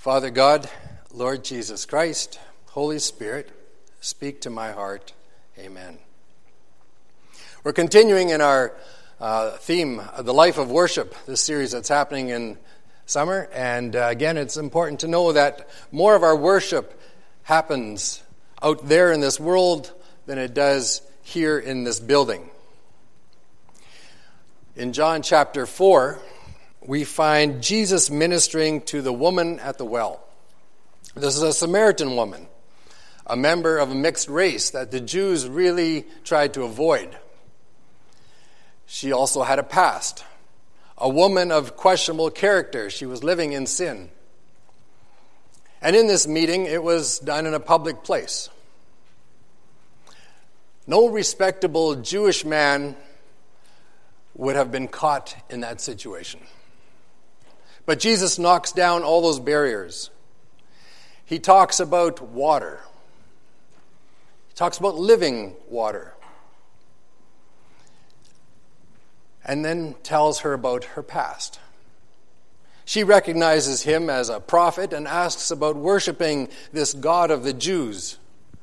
Father God, Lord Jesus Christ, Holy Spirit, speak to my heart. Amen. We're continuing in our theme, The Life of Worship, this series that's happening in summer. And again, it's important to know that more of our worship happens out there in this world than it does here in this building. In John chapter 4, we find Jesus ministering to the woman at the well. This is a Samaritan woman, a member of a mixed race that the Jews really tried to avoid. She also had a past, a woman of questionable character. She was living in sin. And in this meeting, it was done in a public place. No respectable Jewish man would have been caught in that situation. But Jesus knocks down all those barriers. He talks about water. He talks about living water. And then tells her about her past. She recognizes him as a prophet and asks about worshiping this God of the Jews.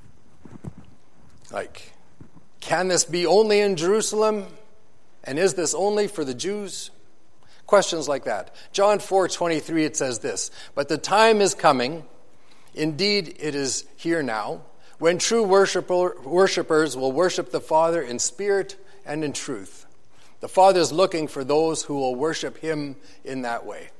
Like, can this be only in Jerusalem? And is this only for the Jews? Questions like that. John 4:23, it says this, "But the time is coming, indeed it is here now, when true worshipers will worship the Father in spirit and in truth." The Father is looking for those who will worship him in that way.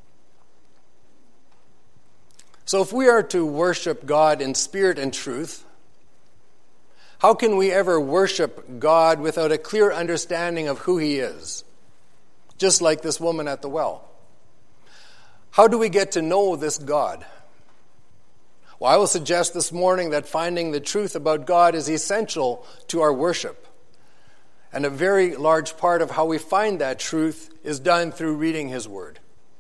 So if we are to worship God in spirit and truth, how can we ever worship God without a clear understanding of who he is? Just like this woman at the well. How do we get to know this God? Well, I will suggest this morning that finding the truth about God is essential to our worship. And a very large part of how we find that truth is done through reading his word.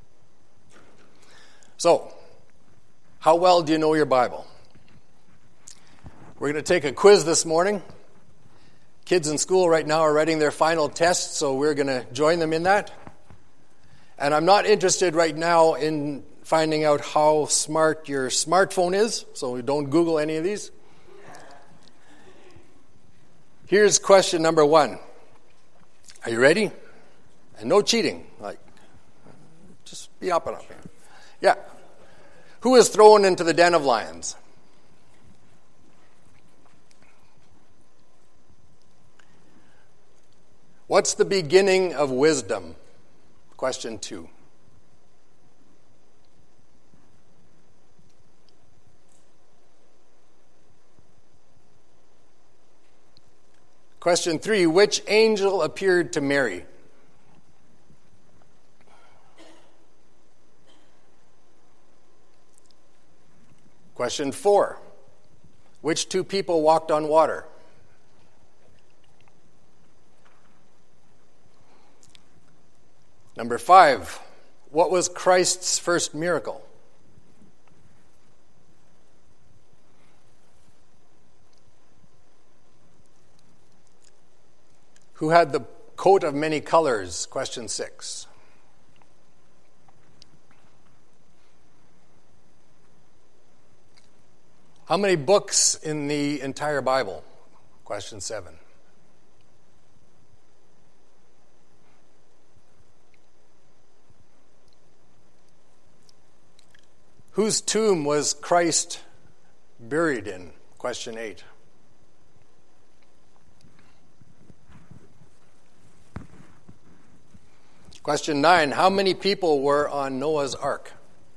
So, how well do you know your Bible? We're going to take a quiz this morning. Kids in school right now are writing their final tests, so we're going to join them in that. And I'm not interested right now in finding out how smart your smartphone is, so don't Google any of these. Here's question number 1. Are you ready? And no cheating. Just be up and up here. Yeah. Who is thrown into the den of lions? What's the beginning of wisdom? Question 2. Question 3. Which angel appeared to Mary? Question 4. Which 2 people walked on water? Number 5, what was Christ's first miracle? Who had the coat of many colors? Question 6. How many books in the entire Bible? Question 7. Whose tomb was Christ buried in? Question 8. Question 9. How many people were on Noah's Ark?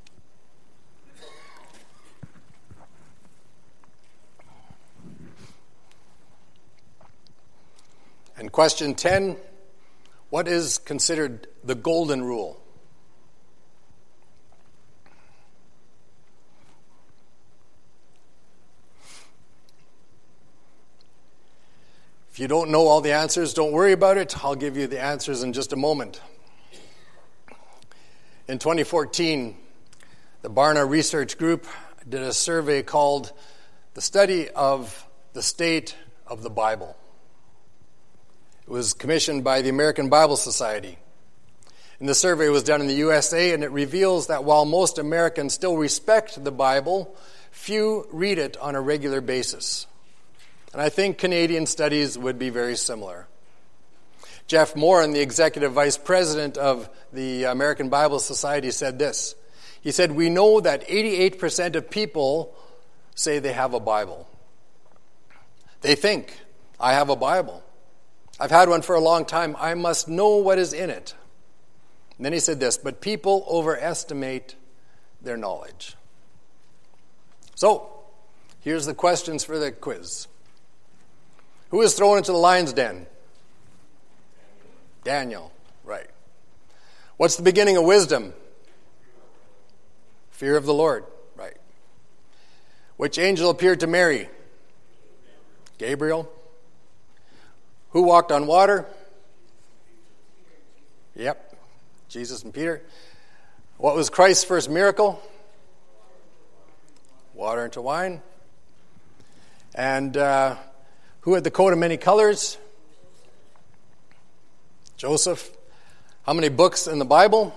And question 10. What is considered the golden rule? If you don't know all the answers, don't worry about it. I'll give you the answers in just a moment. In 2014, the Barna Research Group did a survey called The Study of the State of the Bible. It was commissioned by the American Bible Society. And the survey was done in the USA, and it reveals that while most Americans still respect the Bible, few read it on a regular basis. And I think Canadian studies would be very similar. Jeff Moran, the executive vice president of the American Bible Society, said this. He said, "We know that 88% of people say they have a Bible. They think, I have a Bible. I've had one for a long time. I must know what is in it." And then he said this, "But people overestimate their knowledge." So, here's the questions for the quiz. Who is thrown into the lion's den? Daniel, right. What's the beginning of wisdom? Fear of the Lord, right. Which angel appeared to Mary? Gabriel. Who walked on water? Yep, Jesus and Peter. What was Christ's first miracle? Water into wine. And who had the coat of many colors? Joseph. How many books in the Bible?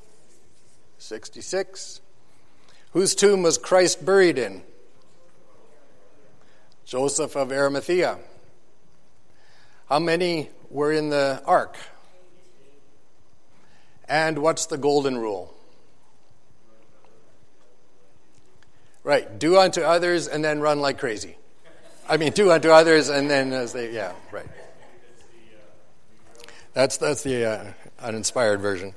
66. Whose tomb was Christ buried in? Joseph of Arimathea. How many were in the ark? And what's the golden rule? Right, do unto others and then run like crazy. I mean, do unto others and then as they, yeah, right. That's the uninspired version.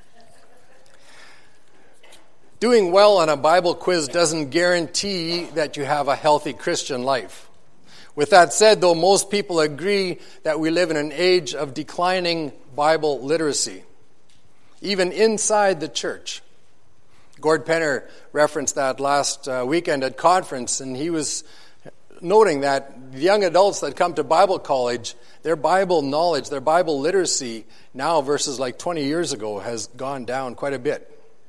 Doing well on a Bible quiz doesn't guarantee that you have a healthy Christian life. With that said, though, most people agree that we live in an age of declining Bible literacy, even inside the church. Gord Penner referenced that last weekend at conference, and he was noting that the young adults that come to Bible college, their Bible knowledge, their Bible literacy now versus like 20 years ago has gone down quite a bit.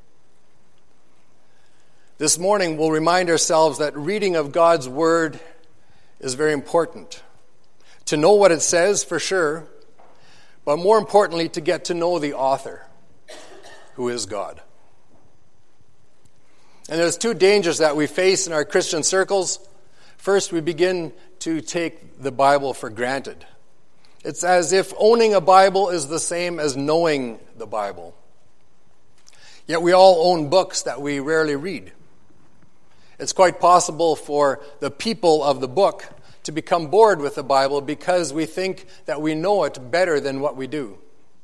This morning, we'll remind ourselves that reading of God's Word is very important. To know what it says, for sure, but more importantly, to get to know the author, who is God. And there's two dangers that we face in our Christian circles. First, we begin to take the Bible for granted. It's as if owning a Bible is the same as knowing the Bible. Yet we all own books that we rarely read. It's quite possible for the people of the book to become bored with the Bible because we think that we know it better than what we do.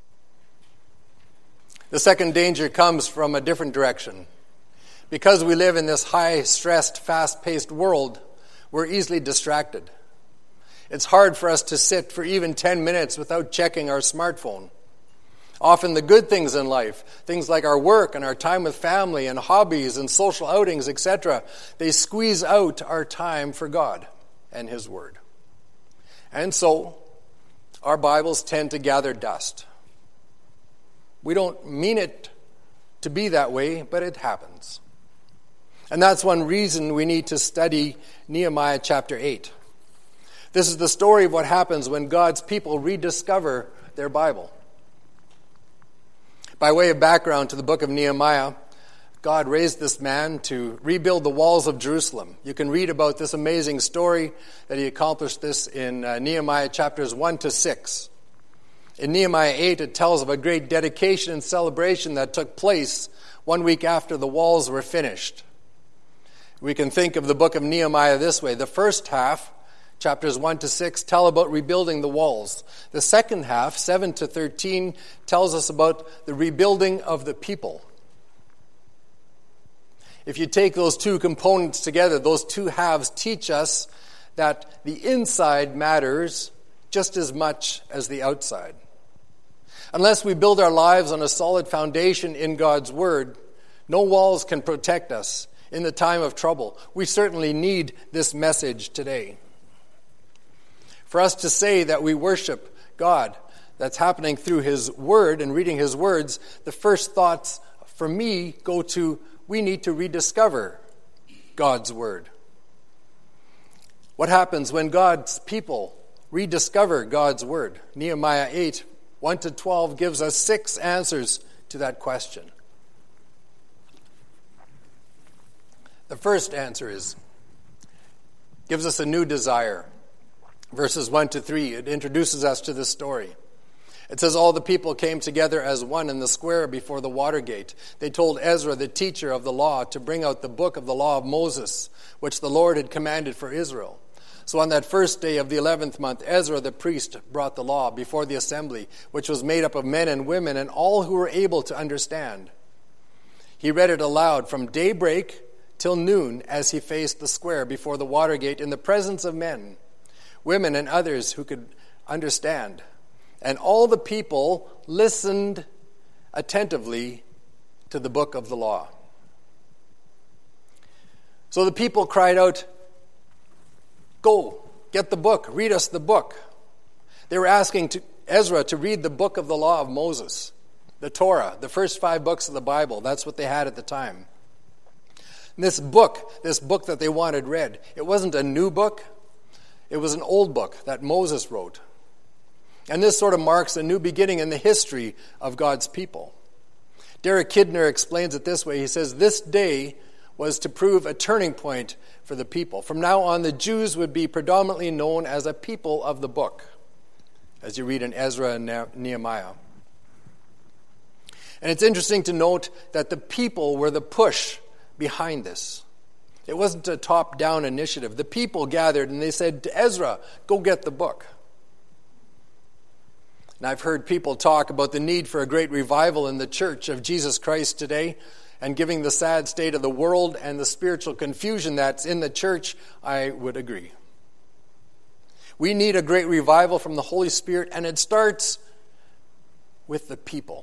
The second danger comes from a different direction. Because we live in this high-stressed, fast-paced world, we're easily distracted. It's hard for us to sit for even 10 minutes without checking our smartphone. Often the good things in life, things like our work and our time with family and hobbies and social outings, etc., they squeeze out our time for God and His Word. And so, our Bibles tend to gather dust. We don't mean it to be that way, but it happens. And that's one reason we need to study Nehemiah chapter 8. This is the story of what happens when God's people rediscover their Bible. By way of background to the book of Nehemiah, God raised this man to rebuild the walls of Jerusalem. You can read about this amazing story that he accomplished this in Nehemiah chapters 1 to 6. In Nehemiah 8, it tells of a great dedication and celebration that took place 1 week after the walls were finished. We can think of the book of Nehemiah this way. The first half, chapters 1 to 6, tell about rebuilding the walls. The second half, 7 to 13, tells us about the rebuilding of the people. If you take those two components together, those two halves teach us that the inside matters just as much as the outside. Unless we build our lives on a solid foundation in God's Word, no walls can protect us in the time of trouble. We certainly need this message today. For us to say that we worship God, that's happening through His Word and reading His words, the first thoughts for me go to, we need to rediscover God's Word. What happens when God's people rediscover God's Word? Nehemiah 8, 1 to 12 gives us 6 answers to that question. The first answer gives us a new desire. Verses 1 to 3, it introduces us to this story. It says, all the people came together as one in the square before the water gate. They told Ezra, the teacher of the law, to bring out the book of the law of Moses, which the Lord had commanded for Israel. So on that first day of the 11th month, Ezra the priest brought the law before the assembly, which was made up of men and women and all who were able to understand. He read it aloud from daybreak till noon as he faced the square before the water gate in the presence of men, women and others who could understand. And all the people listened attentively to the book of the law. So the people cried out, "Go, get the book, read us the book." They were asking Ezra to read the book of the law of Moses, the Torah, the first 5 books of the Bible. That's what they had at the time. And this book that they wanted read, it wasn't a new book. It was an old book that Moses wrote. And this sort of marks a new beginning in the history of God's people. Derek Kidner explains it this way. He says, this day was to prove a turning point for the people. From now on, the Jews would be predominantly known as a people of the book, as you read in Ezra and Nehemiah. And it's interesting to note that the people were the push behind this. It wasn't a top-down initiative. The people gathered and they said to Ezra, go get the book. And I've heard people talk about the need for a great revival in the church of Jesus Christ today, and given the sad state of the world and the spiritual confusion that's in the church, I would agree. We need a great revival from the Holy Spirit, and it starts with the people.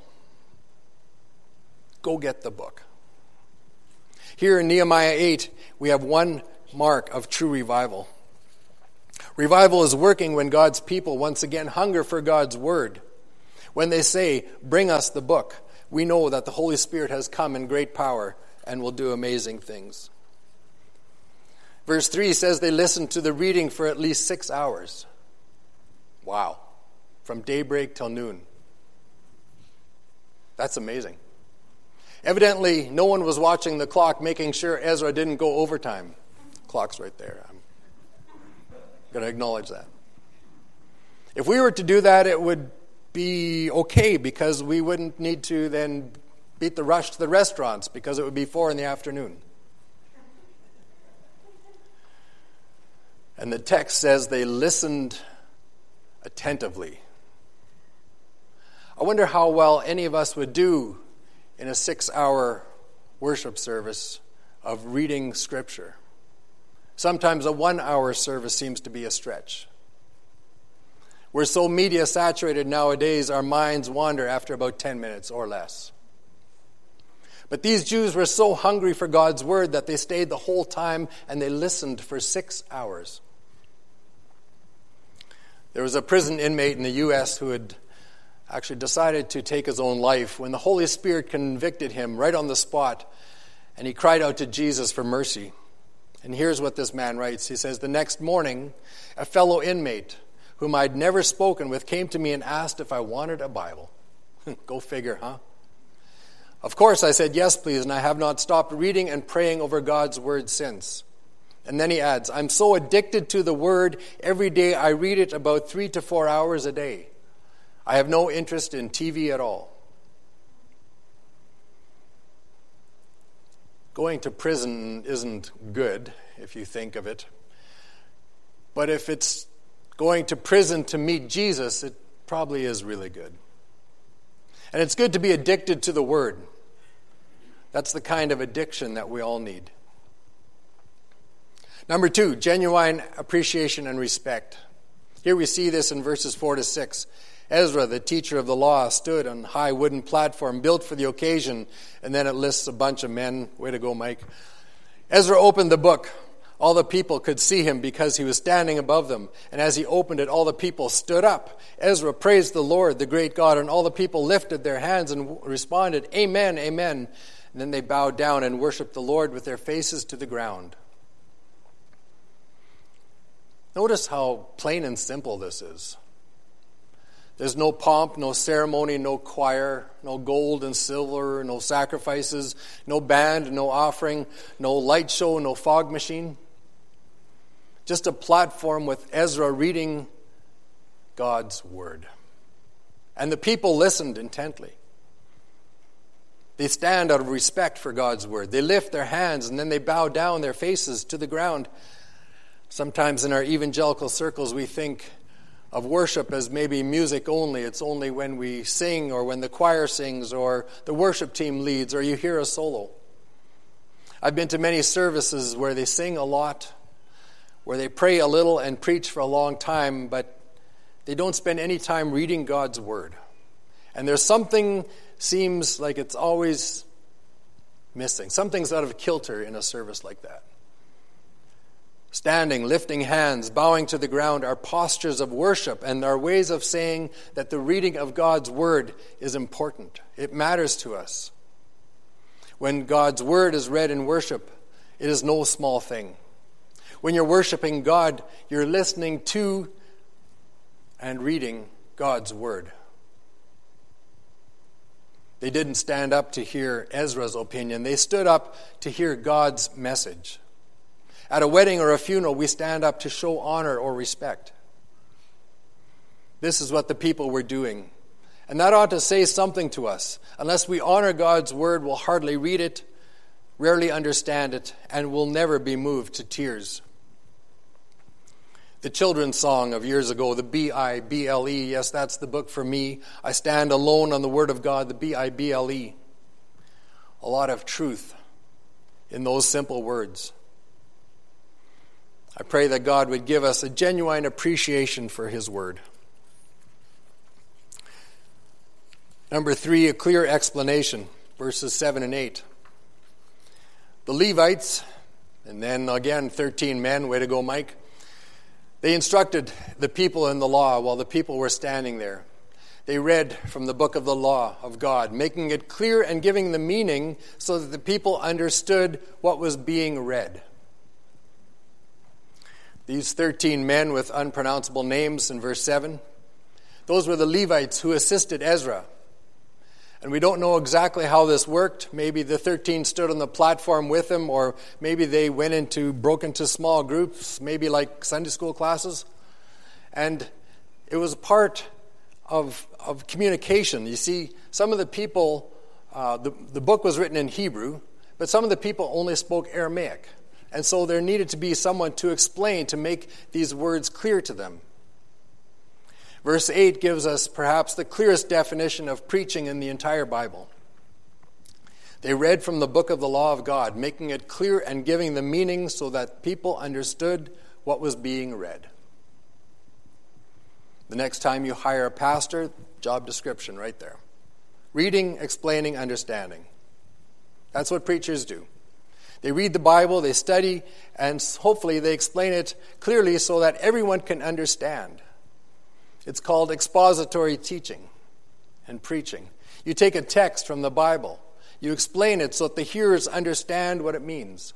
Go get the book. Here in Nehemiah 8, we have one mark of true revival. Revival is working when God's people once again hunger for God's word. When they say, bring us the book, we know that the Holy Spirit has come in great power and will do amazing things. Verse 3 says they listened to the reading for at least 6 hours. Wow. From daybreak till noon. That's amazing. Evidently, no one was watching the clock, making sure Ezra didn't go overtime. Clock's right there. I'm going to acknowledge that. If we were to do that, it would be okay, because we wouldn't need to then beat the rush to the restaurants, because it would be 4 p.m. And the text says they listened attentively. I wonder how well any of us would do in a 6-hour worship service of reading Scripture. Sometimes a 1-hour service seems to be a stretch. We're so media saturated nowadays, our minds wander after about 10 minutes or less. But these Jews were so hungry for God's word that they stayed the whole time and they listened for 6 hours. There was a prison inmate in the U.S. who had actually decided to take his own life when the Holy Spirit convicted him right on the spot, and he cried out to Jesus for mercy. And here's what this man writes. He says, the next morning, a fellow inmate whom I'd never spoken with came to me and asked if I wanted a Bible. Go figure, huh? Of course, I said, yes, please, and I have not stopped reading and praying over God's word since. And then he adds, I'm so addicted to the word, every day I read it about 3 to 4 hours a day. I have no interest in TV at all. Going to prison isn't good, if you think of it. But if it's going to prison to meet Jesus, it probably is really good. And it's good to be addicted to the word. That's the kind of addiction that we all need. Number 2, genuine appreciation and respect. Here we see this in verses 4 to 6. Ezra, the teacher of the law, stood on a high wooden platform built for the occasion, and then it lists a bunch of men. Way to go, Mike. Ezra opened the book. All the people could see him because he was standing above them. And as he opened it, all the people stood up. Ezra praised the Lord, the great God, and all the people lifted their hands and responded, Amen, amen. And then they bowed down and worshiped the Lord with their faces to the ground. Notice how plain and simple this is. There's no pomp, no ceremony, no choir, no gold and silver, no sacrifices, no band, no offering, no light show, no fog machine. Just a platform with Ezra reading God's word. And the people listened intently. They stand out of respect for God's word. They lift their hands and then they bow down their faces to the ground. Sometimes in our evangelical circles we think of worship as maybe music only. It's only when we sing or when the choir sings or the worship team leads or you hear a solo. I've been to many services where they sing a lot, where they pray a little and preach for a long time, but they don't spend any time reading God's word. And there's something seems like it's always missing. Something's out of kilter in a service like that. Standing, lifting hands, bowing to the ground are postures of worship and are ways of saying that the reading of God's word is important. It matters to us. When God's word is read in worship, it is no small thing. When you're worshiping God, you're listening to and reading God's word. They didn't stand up to hear Ezra's opinion. They stood up to hear God's message. At a wedding or a funeral, we stand up to show honor or respect. This is what the people were doing. And that ought to say something to us. Unless we honor God's word, we'll hardly read it, rarely understand it, and will never be moved to tears. The children's song of years ago, the B-I-B-L-E, yes, that's the book for me. I stand alone on the word of God, the B-I-B-L-E. A lot of truth in those simple words. I pray that God would give us a genuine appreciation for his word. Number 3, a clear explanation, verses 7 and 8. The Levites, and then again 13 men, way to go, Mike. They instructed the people in the law while the people were standing there. They read from the book of the law of God, making it clear and giving the meaning so that the people understood what was being read. These 13 men with unpronounceable names in verse 7, those were the Levites who assisted Ezra. And we don't know exactly how this worked. Maybe the 13 stood on the platform with him, or maybe they broke into small groups, maybe like Sunday school classes. And it was part of communication. You see, some of the people, the book was written in Hebrew, but some of the people only spoke Aramaic. And so there needed to be someone to explain, to make these words clear to them. Verse 8 gives us perhaps the clearest definition of preaching in the entire Bible. They read from the book of the law of God, making it clear and giving the meaning so that people understood what was being read. The next time you hire a pastor, job description right there. Reading, explaining, understanding. That's what preachers do. They read the Bible, they study, and hopefully they explain it clearly so that everyone can understand. It's called expository teaching and preaching. You take a text from the Bible, you explain it so that the hearers understand what it means.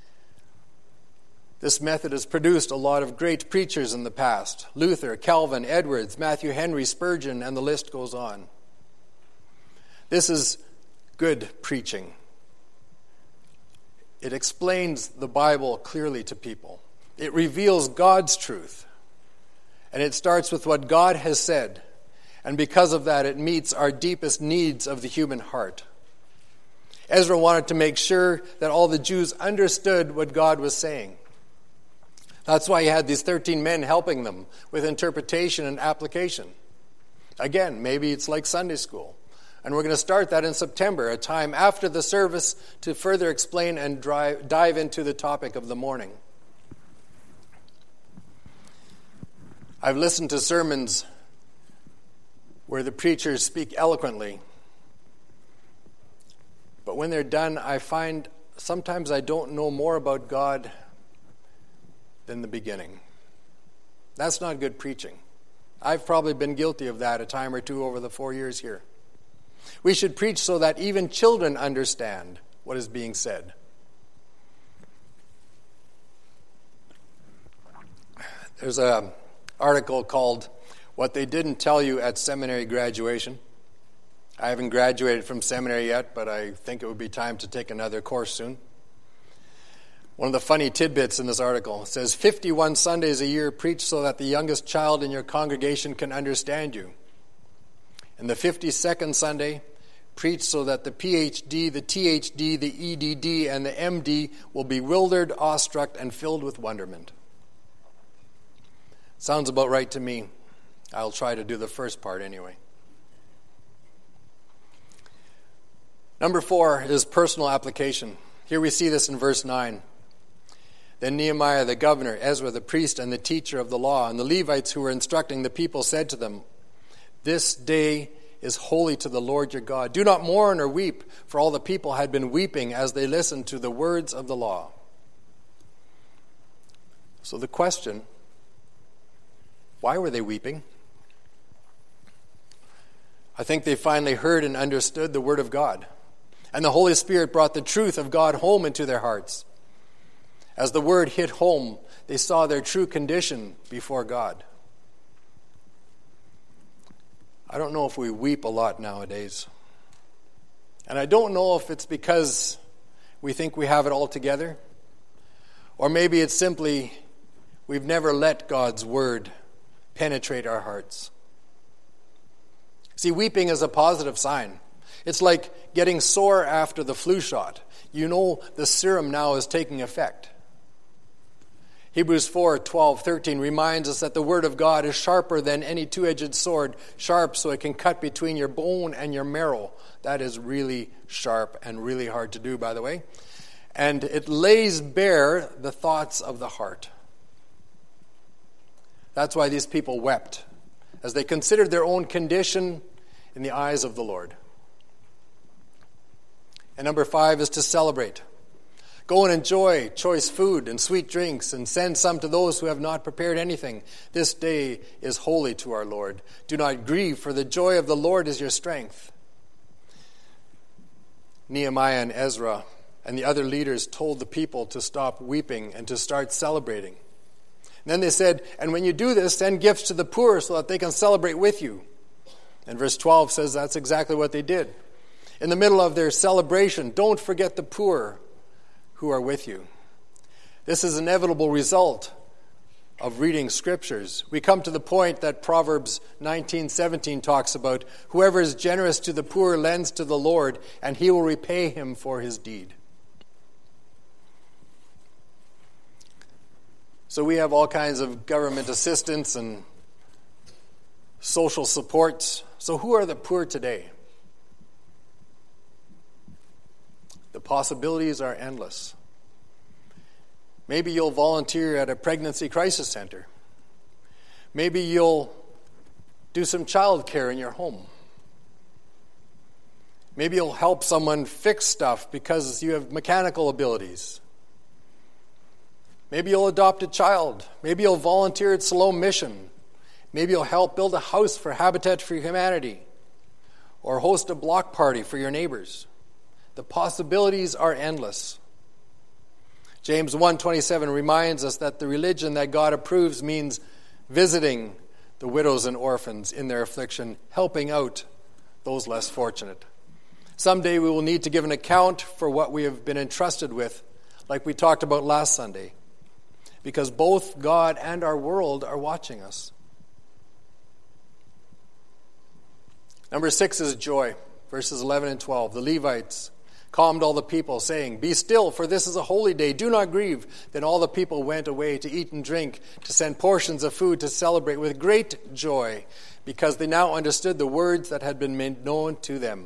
This method has produced a lot of great preachers in the past. Luther, Calvin, Edwards, Matthew Henry, Spurgeon, and the list goes on. This is good preaching. It explains the Bible clearly to people. It reveals God's truth. And it starts with what God has said. And because of that, it meets our deepest needs of the human heart. Ezra wanted to make sure that all the Jews understood what God was saying. That's why he had these 13 men helping them with interpretation and application. Again, maybe it's like Sunday school. And we're going to start that in September, a time after the service to further explain and dive into the topic of the morning. I've listened to sermons where the preachers speak eloquently. But when they're done, I find sometimes I don't know more about God than the beginning. That's not good preaching. I've probably been guilty of that a time or two over the 4 years here. We should preach so that even children understand what is being said. There's an article called What they didn't tell you at seminary graduation. I haven't graduated from seminary yet, but I think it would be time to take another course soon. One of the funny tidbits in this article says, 51 Sundays a year preach so that the youngest child in your congregation can understand you. And the 52nd Sunday, preach so that the PhD, the THD, the EDD, and the MD will be bewildered, awestruck, and filled with wonderment. Sounds about right to me. I'll try to do the first part anyway. Number 4 is personal application. Here we see this in verse 9. Then Nehemiah the governor, Ezra the priest, and the teacher of the law, and the Levites who were instructing the people said to them, "This day is holy to the Lord your God. Do not mourn or weep," for all the people had been weeping as they listened to the words of the law. So the question, why were they weeping? I think they finally heard and understood the word of God, and the Holy Spirit brought the truth of God home into their hearts. As the word hit home, they saw their true condition before God. I don't know if we weep a lot nowadays. And I don't know if it's because we think we have it all together, or maybe it's simply we've never let God's word penetrate our hearts. See, weeping is a positive sign. It's like getting sore after the flu shot. You know the serum now is taking effect. Hebrews 4:12-13 reminds us that the word of God is sharper than any two-edged sword, sharp so it can cut between your bone and your marrow. That is really sharp and really hard to do, by the way. And it lays bare the thoughts of the heart. That's why these people wept, as they considered their own condition in the eyes of the Lord. And number 5 is to celebrate. Go and enjoy choice food and sweet drinks, and send some to those who have not prepared anything. This day is holy to our Lord. Do not grieve, for the joy of the Lord is your strength. Nehemiah and Ezra and the other leaders told the people to stop weeping and to start celebrating. And then they said, "And when you do this, send gifts to the poor so that they can celebrate with you." And verse 12 says that's exactly what they did. In the middle of their celebration, don't forget the poor who are with you. This is an inevitable result of reading scriptures. We come to the point that Proverbs 19:17 talks about, "Whoever is generous to the poor lends to the Lord, and he will repay him for his deed." So we have all kinds of government assistance and social supports. So who are the poor today? The possibilities are endless. Maybe you'll volunteer at a pregnancy crisis center. Maybe you'll do some child care in your home. Maybe you'll help someone fix stuff because you have mechanical abilities. Maybe you'll adopt a child. Maybe you'll volunteer at Siloam Mission. Maybe you'll help build a house for Habitat for Humanity, or host a block party for your neighbors. The possibilities are endless. James 1:27 reminds us that the religion that God approves means visiting the widows and orphans in their affliction, helping out those less fortunate. Someday we will need to give an account for what we have been entrusted with, like we talked about last Sunday, because both God and our world are watching us. Number 6 is joy, verses 11 and 12. The Levites calmed all the people, saying, "Be still, for this is a holy day. Do not grieve." Then all the people went away to eat and drink, to send portions of food to celebrate with great joy, because they now understood the words that had been made known to them.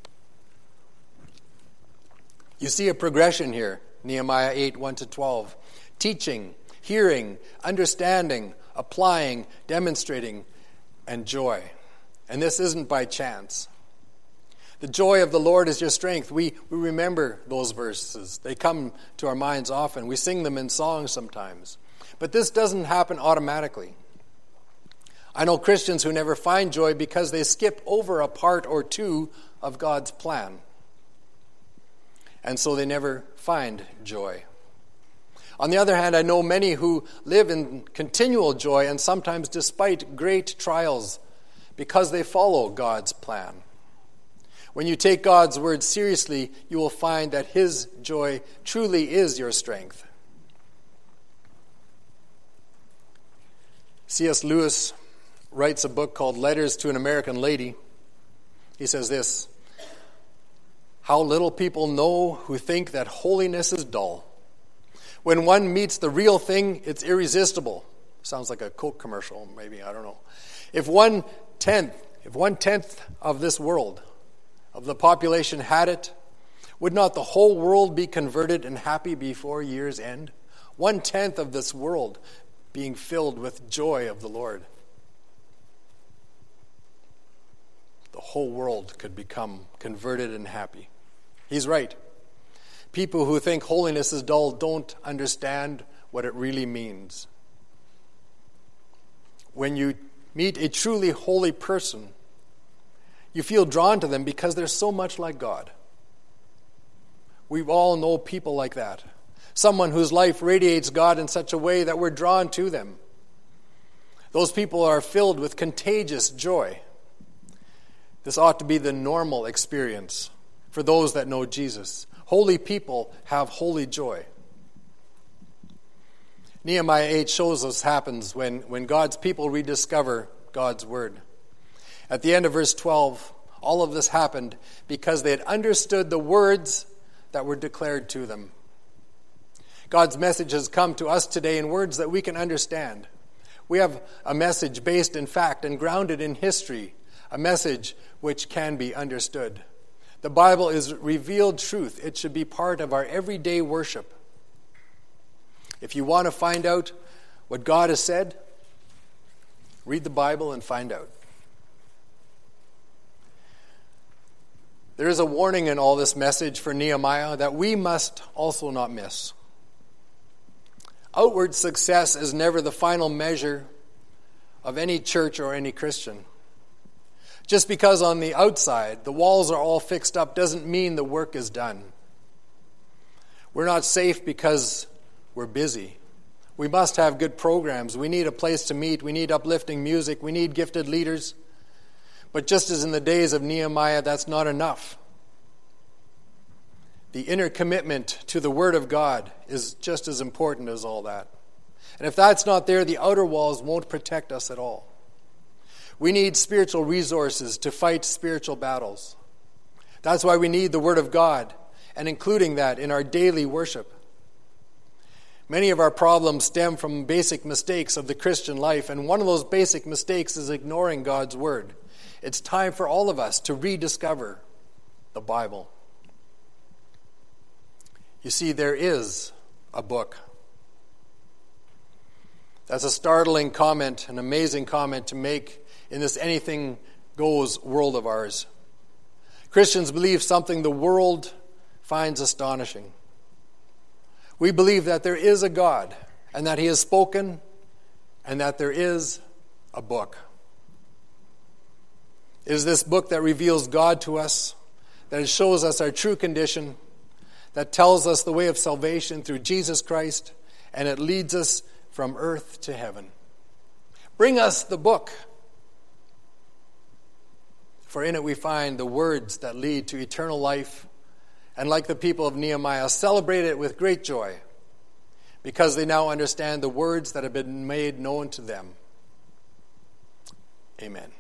You see a progression here, Nehemiah 8, 1-12. Teaching, hearing, understanding, applying, demonstrating, and joy. And this isn't by chance. The joy of the Lord is your strength. We remember those verses. They come to our minds often. We sing them in songs sometimes. But this doesn't happen automatically. I know Christians who never find joy because they skip over a part or two of God's plan. And so they never find joy. On the other hand, I know many who live in continual joy and sometimes despite great trials because they follow God's plan. When you take God's word seriously, you will find that his joy truly is your strength. C.S. Lewis writes a book called Letters to an American Lady. He says this: "How little people know who think that holiness is dull. When one meets the real thing, it's irresistible." Sounds like a Coke commercial, maybe, I don't know. If one tenth of this world, of the population had it, would not the whole world be converted and happy before year's end? 1/10 of this world being filled with joy of the Lord. The whole world could become converted and happy. He's right. People who think holiness is dull don't understand what it really means. When you meet a truly holy person, you feel drawn to them because they're so much like God. We all know people like that. Someone whose life radiates God in such a way that we're drawn to them. Those people are filled with contagious joy. This ought to be the normal experience for those that know Jesus. Holy people have holy joy. Nehemiah 8 shows us happens when God's people rediscover God's word. At the end of verse 12, all of this happened because they had understood the words that were declared to them. God's message has come to us today in words that we can understand. We have a message based in fact and grounded in history, a message which can be understood. The Bible is revealed truth. It should be part of our everyday worship. If you want to find out what God has said, read the Bible and find out. There is a warning in all this message for Nehemiah that we must also not miss. Outward success is never the final measure of any church or any Christian. Just because on the outside the walls are all fixed up doesn't mean the work is done. We're not safe because we're busy. We must have good programs. We need a place to meet. We need uplifting music. We need gifted leaders. But just as in the days of Nehemiah, that's not enough. The inner commitment to the Word of God is just as important as all that. And if that's not there, the outer walls won't protect us at all. We need spiritual resources to fight spiritual battles. That's why we need the Word of God, and including that in our daily worship. Many of our problems stem from basic mistakes of the Christian life, and one of those basic mistakes is ignoring God's Word. It's time for all of us to rediscover the Bible. You see, there is a book. That's a startling comment, an amazing comment to make in this anything-goes world of ours. Christians believe something the world finds astonishing. We believe that there is a God, and that He has spoken, and that there is a book. It is this book that reveals God to us, that it shows us our true condition, that tells us the way of salvation through Jesus Christ, and it leads us from earth to heaven. Bring us the book, for in it we find the words that lead to eternal life, and like the people of Nehemiah, celebrate it with great joy, because they now understand the words that have been made known to them. Amen.